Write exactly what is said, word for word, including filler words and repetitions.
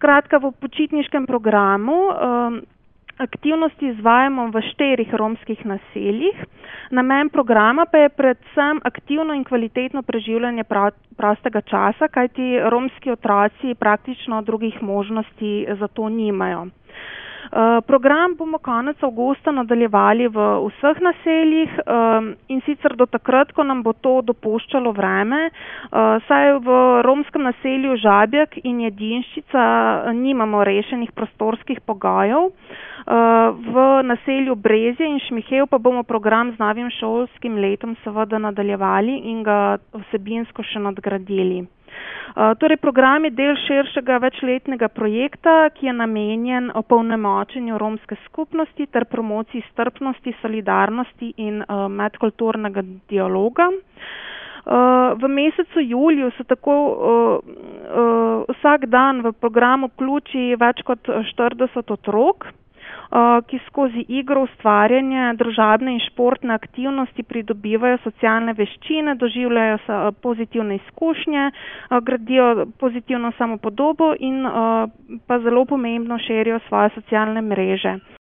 Skratka, v počitniškem programu aktivnosti izvajamo v štirih romskih naseljih. Namen programa pa je predvsem aktivno in kvalitetno preživljanje prostega časa, kajti romski otroci praktično drugih možnosti za to nimajo. Program bomo konec avgusta nadaljevali v vseh naseljih in sicer do takrat, ko nam bo to dopuščalo vreme, saj v romskem naselju Žabjak in Jedinščica nimamo rešenih prostorskih pogojev. V naselju Brezje in Šmihelj pa bomo program z novim šolskim letom seveda nadaljevali in ga vsebinsko še nadgradili. Torej, program je del širšega večletnega projekta, ki je namenjen opolnomočenju romske skupnosti ter promociji strpnosti, solidarnosti in medkulturnega dialoga. V mesecu juliju se tako vsak dan v program vključi več kot štirideset otrok, ki skozi igro, ustvarjanje, družabne in športne aktivnosti pridobivajo socialne veščine, doživljajo pozitivne izkušnje, gradijo pozitivno samopodobo in pa zelo pomembno širijo svoje socialne mreže.